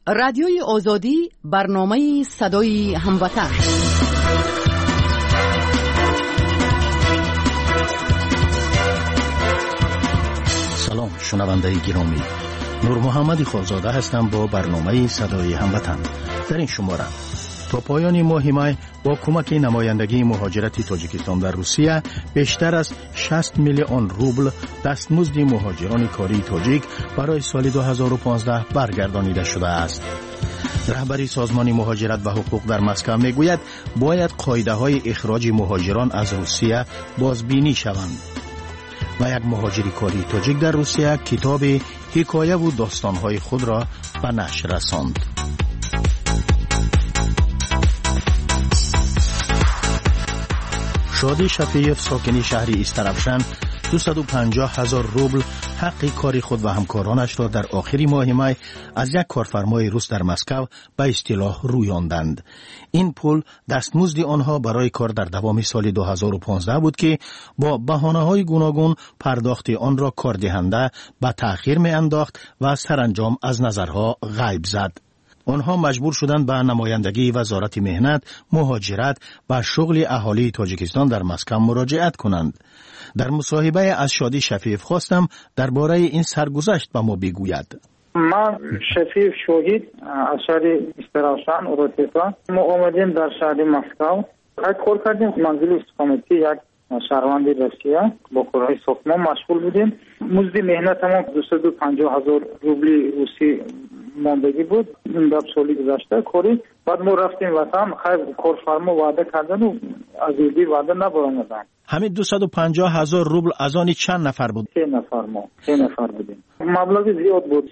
رادیوی آزادی برنامه صدای هموطن. سلام شنونده گرامی، نور محمد خالزاده هستم با برنامه صدای هموطن. در این شماره تا پایان ماه می با کمک نمایندگی مهاجرت تاجیکستان در روسیه بیشتر از 60 میلیون روبل دستمزد مهاجران کاری تاجیک برای سال 2015 برگردانیده شده است. رهبری سازمان مهاجرت و حقوق در مسکو میگوید باید قاعده‌های اخراج مهاجران از روسیه بازبینی شوند. و یک مهاجر کاری تاجیک در روسیه کتاب حکایه و داستان‌های خود را به نشر رساند. شادی شفیف ساکن شهر استرابشن 250,000 روبل حق کاری خود و همکارانش را در آخر ماه می از یک کارفرمای روس در مسکو به اصطلاح رویاندند. این پول دستمزد آنها برای کار در دوام سال 2015 بود که با بهانه‌های گوناگون پرداخت آن را کاردهنده به تأخیر می انداخت و سرانجام از نظرها غیب زد. آنها مجبور شدند به نمایندگی وزارت مهنت، مهاجرت و شغل اهالی تاجیکستان در مسکو مراجعت کنند. در مصاحبه از شادی شفیف خواستم درباره این سرگذشت به ما بگوید. من شفیف شهید از شهر استرابشن اوروتیپا. ما آمدیم در شهر مسکو. کار کردیم منزل استقامتی یک شهروند روسیه با کارهای ساختمان مشغول بودیم. مزد مهنت ما 250,000 روبل روسی ماندگی بود. این دو سالی گذشته کاری. بعد ما رفتیم وطن. خیر کارفرما وعده کردن و از این وعده نبرآمدن. همین 250,000 روبل از آن چند نفر بود؟ 3 نفر بودیم. مبلغ زیاد بود.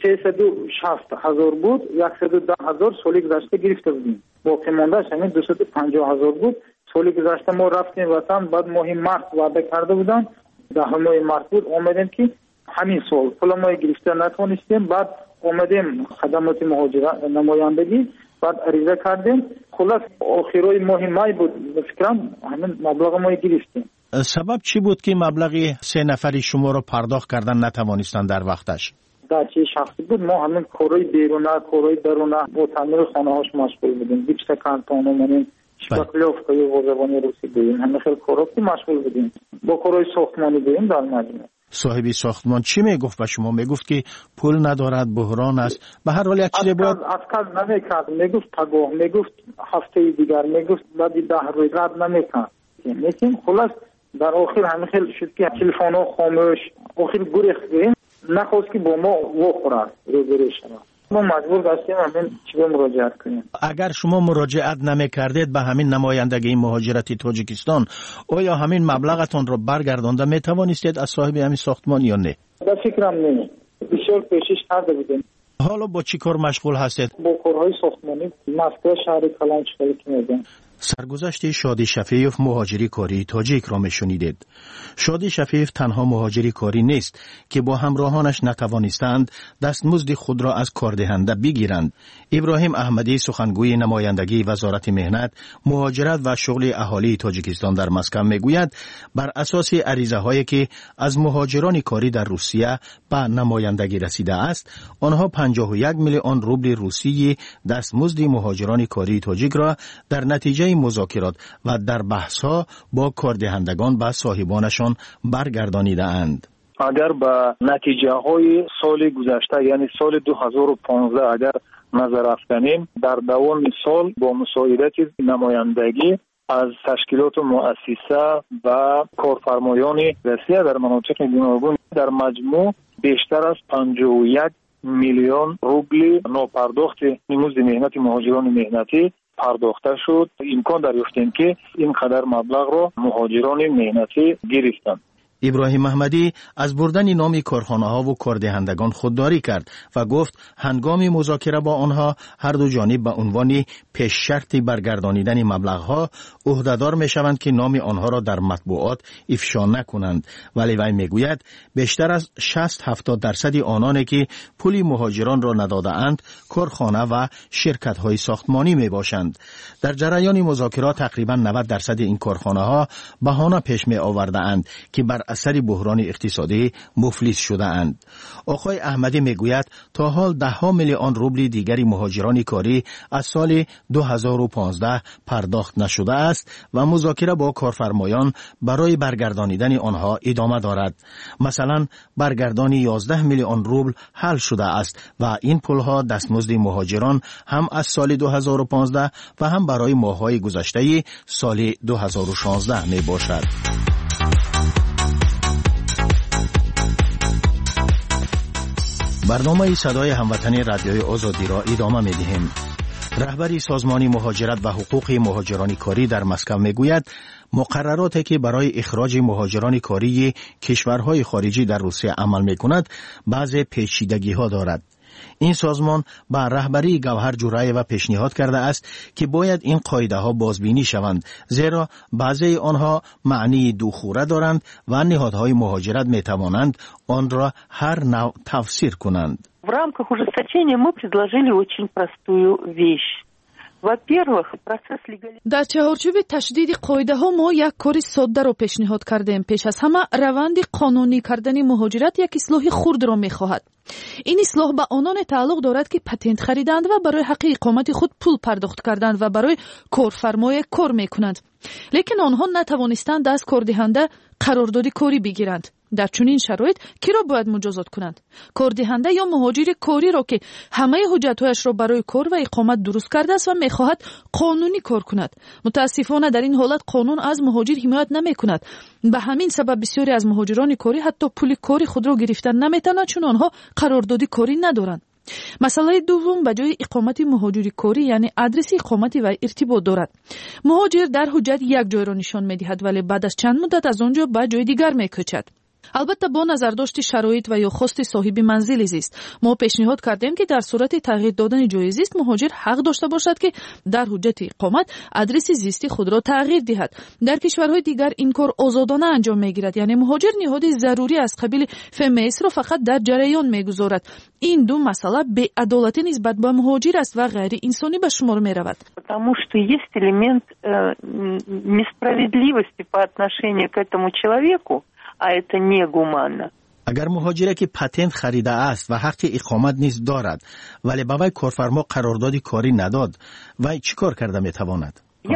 360,000 بود. 110,000 سالی گذشته گرفته بودیم. باقی ماندهش همین 250,000 بود. سالی گذشته ما رفتیم وطن. بعد ماه مارس وعده کرده بودن. 10 ماه مارس بود آمدیم که همین سال پول ما گرفته نتونستیم. بعد آمدیم خدمات مهاجرت نمایندگی. بعد عریضه کردیم. خلاص آخرای ماه می بود. فکرم همین مبلغ ما گرفتیم. سبب چی بود که مبلغ 3 نفری شما را پرداخت کردن نتوانستند در وقتش؟ در چه شخصی بود؟ ما همین کارهای بیرونه، کارهای درونه با تعمیر خانه هاش مشغول بودیم. گیپس کانتون و منیم شکلوفکا و زبان روسی بودیم. همین خیلی کارها که مشغول بودیم. با کارهای ساختمانی بودیم در مجموع. صاحب ساختمان چی میگفت به شما؟ میگفت که پول ندارد، بحران است. به هر حال یک چیزی بود. از نمیکرد. میگفت پگاه، میگفت هفته دیگر، میگفت بعد 10 روز رد نمیکرد. لیکن خلاص در آخر همین خیلی شد که تلفن ها خاموش. آخر گریختیم. نخواست که با ما وخورد روبروی شما. ما مجبور داشتیم همین چیزا مراجعت کنیم. اگر شما مراجعت نمیکردید به همین نمایندگی مهاجرت تاجیکستان، آیا همین مبلغتان را برگردانده میتوانستید از صاحب همین ساختمان یا نه؟ در فکرم نه. بسیار کوشش کرده بودیم. حالا با چی کار مشغول هستید؟ با کارهای ساختمانی مسکو شهر کلان شغل می‌کنم. سرگذشت شادی شفیف مهاجری کاری تاجیک را میشنیدید. شادی شفیف تنها مهاجری کاری نیست که با همراهانش نتوانستند دستمزد خود را از کاردهنده بگیرند. ابراهیم احمدی سخنگوی نمایندگی وزارت مهنت، مهاجرت و شغل اهالی تاجیکستان در مسکو میگوید بر اساس عریضه هایی که از مهاجران کاری در روسیه به نمایندگی رسیده است، آنها 51 میلیون روبل روسی دستمزد مهاجران کاری تاجیک را در نتیجه مذاکرات و در بحث‌ها با کاردهندگان به صاحبانشان برگردانیده اند. اگر به نتیجه های سال گذشته یعنی سال 2015 اگر نظر افکنیم، در دوام سال با مساعدت نمایندگی از تشکیلات مؤسسه و کارفرمایان روسیه در مناطق گوناگون در مجموع بیشتر از 51 میلیون روبل ناپرداخت مزد مهنت مهاجران مهنتی پرداخته شد. امکان دریافتیم که این قدر مبلغ را مهاجران مهنتی گرفتند. ابراهیم احمدی از بردن نام کارخانه‌ها و کاردهندگان خودداری کرد و گفت هنگام مذاکره با آنها هر دو جانب به عنوان پیش شرط برگردانیدن مبلغ‌ها عهده‌دار می‌شوند که نام آنها را در مطبوعات افشا نکنند. ولی وی میگوید بیشتر از 60-70% آنانی که پول مهاجران را نداده‌اند کارخانه و شرکت‌های ساختمانی میباشند. در جریان مذاکرات تقریباً 90% این کارخانه‌ها بهانه پیش می‌آورده‌اند که بر اثر بحران اقتصادی مفلس شده اند. آقای احمدی میگوید تا حال 10 میلیون روبل دیگری مهاجران کاری از سال 2015 پرداخت نشده است و مذاکره با کارفرمایان برای برگردانیدن آنها ادامه دارد. مثلا برگردانی 11 میلیون روبل حل شده است و این پولها دستمزد مهاجران هم از سال 2015 و هم برای ماه‌های گذشته سال 2016 می باشد. برنامه صدای هموطنی رادیوی آزادی را ادامه می دهیم. رهبری سازمان مهاجرت و حقوق مهاجران کاری در مسکو میگوید مقرراتی که برای اخراج مهاجران کاری کشورهای خارجی در روسیه عمل میکند بعضی پیچیدگی‌ها دارد. این سازمان با رهبری گوهر جورایوا پیشنهاد کرده است که باید این قاعده‌ها بازبینی شوند، زیرا بعضی آنها معنی دوخوره دارند و نهادهای مهاجرت میتوانند آن را هر نوع تفسیر کنند. В рамках ужесточения мы предложили очень простую вещь. Во-первых, процесс легализации. در چهارچوب تشدید قاعده ها ما یک کار ساده را پیشنهاد کردیم. پیش از همه روند قانونی کردن مهاجرت یک اصلاح خرد را می‌خواهد. این اصلاح به آنان تعلق دارد که پتنت خریدند و برای حق اقامت خود پول پرداخت کردند و برای کارفرمای کار می‌کنند. لیکن آنها نتوانستند از کاردهنده قرارداد کاری بگیرند. در چنین شرایط کی را باید مجازات کنند؟ کاردهنده یا مهاجر کاری را که همه حجت‌هایش را برای کار و اقامت درست کرده است و می‌خواهد قانونی کار کند. متاسفانه در این حالت قانون از مهاجر حمایت نمی‌کند. به همین سبب بسیاری از مهاجران کاری حتی پول کاری خود را گرفتن نمی‌توانند چون آنها قرارداد کاری ندارند. مسئله دوم به جای اقامت مهاجری کاری یعنی آدرس اقامتی و ارتباط دارد. مهاجر در حجت یک جای را نشان می‌دهد ولی بعد از چند مدت از آنجا به جای دیگر می‌کوچد. البته با نظرداشت شرایط و یا خواست صاحب منزل زیست ما پیشنهاد کردیم که در صورت تغییر دادن جای زیست مهاجر حق داشته باشد که در حجت اقامت آدرس زیستی خود را تغییر دهد. در کشورهای دیگر این کار آزادانه انجام میگیرد، یعنی مهاجر نهاد ضروری از قبیل FMS را فقط در جریان میگذارد. این دو مسئله بی‌عدالتی نسبت به مهاجر است و غیر انسانی به شمار میرود. Потому что есть элемент несправедливости по отношению к этому человеку. اگر مهاجری که پتنت خریده است و حق اقامت نیز دارد ولی به وی کارفرما قرارداد کاری نداد و چی کار کرده میتواند؟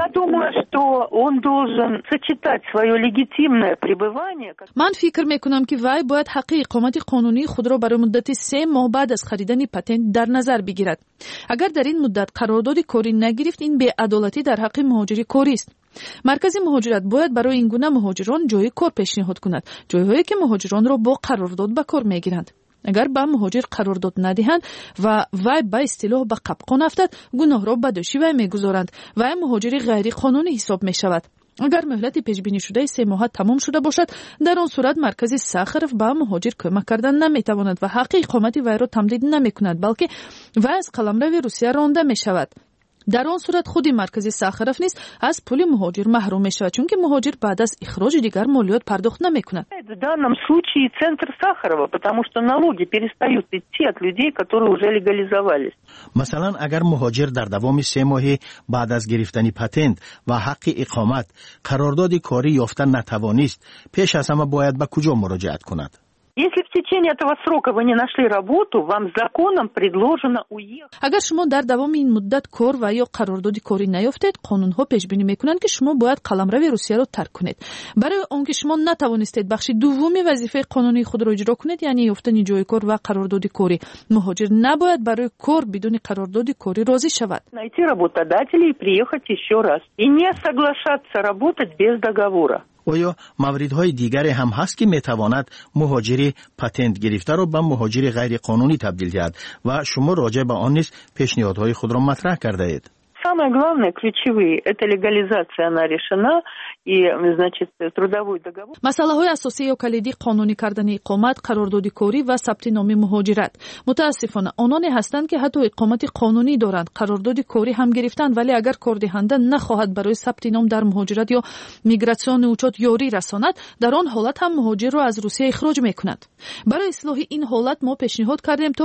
من فکر میکنم که وی باید حق اقامت قانونی خود را برای مدت 3 ماه بعد از خریدن پتنت در نظر بگیرد. اگر در این مدت قرارداد کاری نگرفت این بی‌عدالتی در حق مهاجر کاری است. مرکز مهاجرت باید برای این گونه مهاجران جای کار پیشنهاد کند، جایهایی که مهاجران را با قرارداد به کار میگیرند. اگر به مهاجر قرارداد ندهند و وی به اصطلاح به قبقان افتد گناه را به دوش وی میگذارند و مهاجر غیر قانونی حساب می شود. اگر مهلت پیش بینی شده 3 ماه تمام شده باشد در آن صورت مرکز ساخرف به مهاجر کمک کردن نمیتواند و حق اقامت وی را تمدید نمیکند بلکه وی از قلمرو روسیه رانده می شود. در آن صورت خودی مرکز ساخرف نیست از پول مهاجر محروم می شود چون که مهاجر بعد از اخراج دیگر مالیات پرداخت نمی کند. В данном случае центр Сахарова, потому что налоги перестают идти от людей, которые уже легализовались. مثلا اگر مهاجر در دوام 3 ماهی بعد از گرفتن پتنت و حق اقامت قرارداد کاری یافته نتوانست پیش از همه باید به کجا مراجعت کند؟ Если в течение этого срока вы не нашли работу, вам законом предложено уехать. اگر شما در دوام این مدت کار و یا قرارداد کاری نیافتید، قانون‌ها پیش بینی می‌کنند که شما باید قلمرو روسیه را ترک کنید. برای آنکه شما نتوانستید بخش دومی وظیفه قانونی خود را اجرا کنید، یعنی یافتن جای کار و قرارداد کاری، مهاجر نباید برای کار بدون قرارداد کاری راضی شود. Найти работодателя и приехать еще раз. И не соглашаться работать без договора. آیا موردهای دیگری هم هست که میتواند مهاجری پتنت گرفته را به مهاجری غیر قانونی تبدیل کرد و شما راجع به آن نیز پیشنهادهای خود را مطرح کرده اید؟ Самое главное, ключевые, это легализация, она решена, и, значит, трудовой договор. مسئله‌های اساسی یا کلیدی قانونی کردن اقامت، قرارداد کاری و ثبت نام مهاجرت. متاسفانه آنانی هستند که حتی اقامت قانونی دارند، قرارداد کاری هم گرفتند ولی اگر کاردهنده نخواهد برای ثبت نام در مهاجرت یا میگراسیون اوچات یاری رساند، در آن حالت هم مهاجر را از روسیه اخراج می‌کند. برای اصلاح این حالت ما پیشنهاد کردیم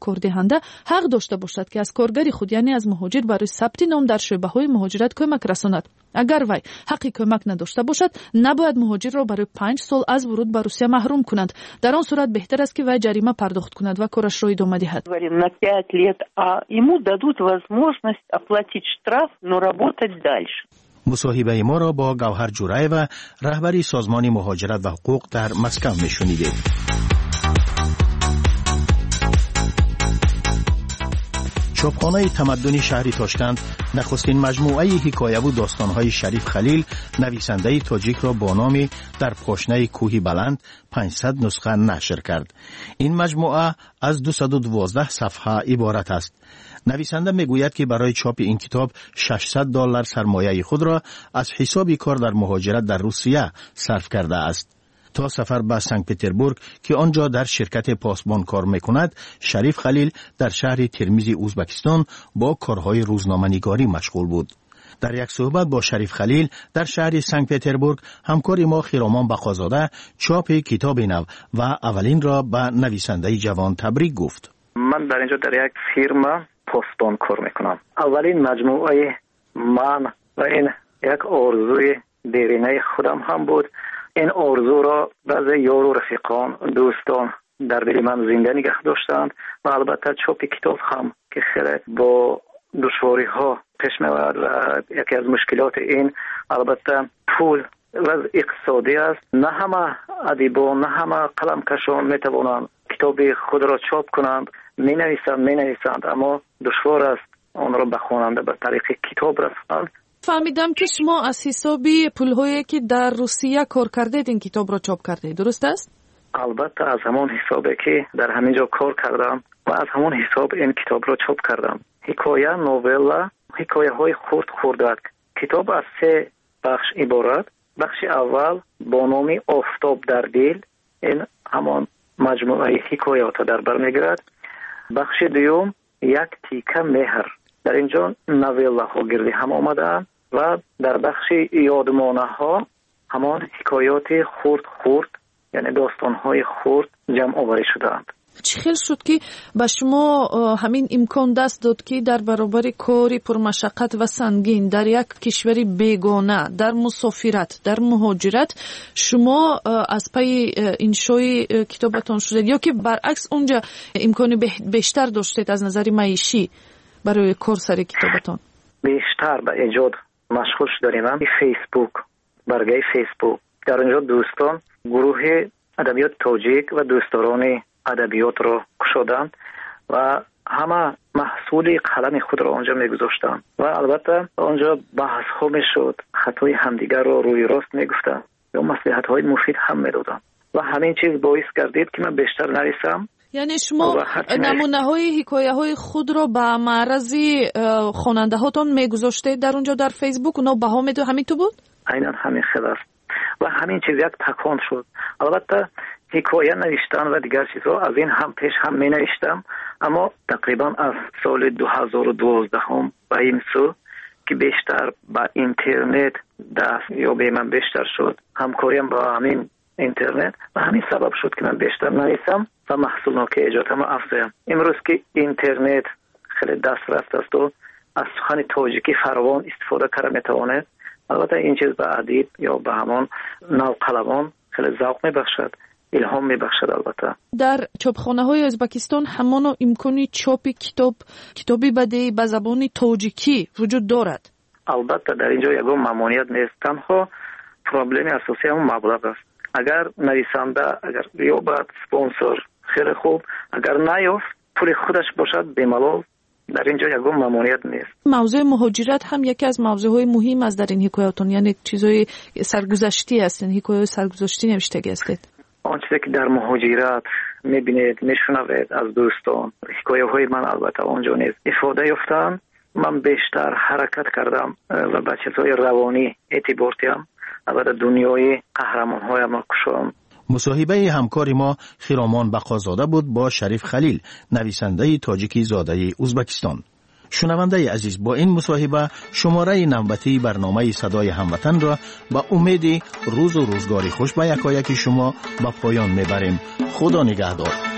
کاردهنده حق داشته باشد که از کارگر خود یعنی از مهاجر برای ثبت نام در شعبه‌های مهاجرت کمک رساند. اگر وی حق کمک نداشته باشد نباید مهاجر را برای 5 سال از ورود به روسیه محروم کنند. در آن صورت بهتر است که وی جریمه پرداخت کند و کارش را ادامه دهد. На 5 лет, а ему дадут возможность оплатить штраф, но работать дальше. مصاحبه ما را با گوهر جورایو، رهبری سازمان مهاجرت و حقوق در مسکو میشنیدید. چاپخانه تمدن شهر تاشکند نخستین مجموعه حکایه و داستان‌های شریف خلیل، نویسنده تاجیک را با نام در پاشنه کوهی بلند 500 نسخه نشر کرد. این مجموعه از 212 صفحه عبارت است. نویسنده میگوید که برای چاپ این کتاب $600 سرمایه خود را از حساب کار در مهاجرت در روسیه صرف کرده است. تا سفر به سنت پتربورگ که آنجا در شرکت پاسبان کار میکند، شریف خلیل در شهر ترمیز ازبکستان با کارهای روزنامه‌نگاری مشغول بود. در یک صحبت با شریف خلیل در شهر سنت پتربورگ، همکار ما خیرامان بقازاده چاپ کتاب نو و اولین را به نویسنده جوان تبریک گفت. من در اینجا در یک فیرما پاسبان کار میکنم. اولین مجموعه من و این یک آرزوی دیرینه خودم هم بود. این آرزو را بعضی یار و رفیقان، دوستان در دل من زنده نگه داشتند و البته چاپ کتاب هم که خیلی با دشواری ها پیش می‌آید و یکی از مشکلات این البته پول و اقتصادی است. نه همه ادیبان، نه همه قلمکشان میتوانند کتاب خود را چاپ کنند. مینویسند اما دشوار است آن را به خواننده به طریق کتاب رساند. فهمیدم که شما از حسابی پول‌هایی که در روسیه کار کردید این کتاب را چاپ کردید، درست است؟ البته از همون حسابی که در همینجا کار کردم و از همون حساب این کتاب را چاپ کردم. حکایه، نوولا، حکایه های خردک. کتاب از 3 بخش عبارت. بخش اول با نام آفتاب در دل، این همان مجموعه حکایات در بر میگیرد. بخش دوم یک تیکه مهر، در اینجا نویلا ها گردی هم آمدند و در بخش یادمانه ها همان حکایات خرد یعنی داستان های خرد جمع آوری شدند. چی خیلی شد که به شما همین امکان دست داد که در برابر کاری پرمشقت و سنگین در یک کشوری بیگانه، در مسافرت، در مهاجرت شما از پی انشای کتابتان شدید یا که برعکس اونجا امکان بیشتر داشتید از نظر معیشی برای کار سر کتابتان؟ بیشتر به ایجاد مشغول شدیم. فیسبوک، برگه فیسبوک، در اونجا دوستان گروه ادبیات تاجیک و دوستداران ادبیات را کشادند و همه محصول قلم خود را آنجا میگذاشتند و البته آنجا بحث ها میشد، خطای همدیگر را روی راست میگفتند یا مصلحت های مفید هم میدادند و همین چیز باعث گردید که من بیشتر نویسم. یعنی شما نمونه های حکایه های خود را به معرض خواننده هاتون میگذاشتید در اونجا در فیسبوک؟ اونا بها میدو همین تو بود؟ عیناً همین خیلی است و همین چیز یک تکان شد. البته حکایه نوشتن و دیگر چیزها از این هم پیش هم می نوشتم، اما تقریبا از سال 2012 به این سو که بیشتر با اینترنت دست یا به من بیشتر شد، همکاریم با همین اینترنت و همین سبب شد که من بیشتر نویسم و محصول که ایجادم افزایم. امروز که اینترنت خیلی دسترس است و از سخن تاجیکی فراوان استفاده کرده میتواند، البته این چیز به ادیب یا به همان نوقلوان خیلی ذوق میبخشد، الهام میبخشد. البته در چاپخانه های ازبکستان همان امکانی چاپ کتابی بدی به زبان تاجیکی وجود دارد؟ البته در اینجا یگان ممانعت نیست، تنها پرابلم اساسی همون مبلغ است. اگر نویسنده اگر یابد سپانسر خیلی خوب، اگر نیافت پول خودش باشد بملال، در اینجا یگان ممانعت نیست. موضوع مهاجرت هم یکی از موضوعهای مهم است در این حکایاتون، یعنی چیزای سرگذشتی هستند، حکایات سرگذشتی نوشته هستید. آن چیزی که در مهاجرت میبینید میشنوید از دوستان، حکایه های من البته آنجا نیست افاده یافتم. من بیشتر حرکت کردم و به چیزهای روانی اعتبار دادم، البته دنیای قهرمان های ما کشم. مصاحبه همکار ما خیرامان بقازاده بود با شریف خلیل، نویسنده تاجیکی زاده ازبکستان. شنونده عزیز، با این مصاحبه شماره نوبتی برنامه صدای هموطن را با امید روز و روزگاری خوش به یکایک شما به پایان میبریم. خدا نگهدار.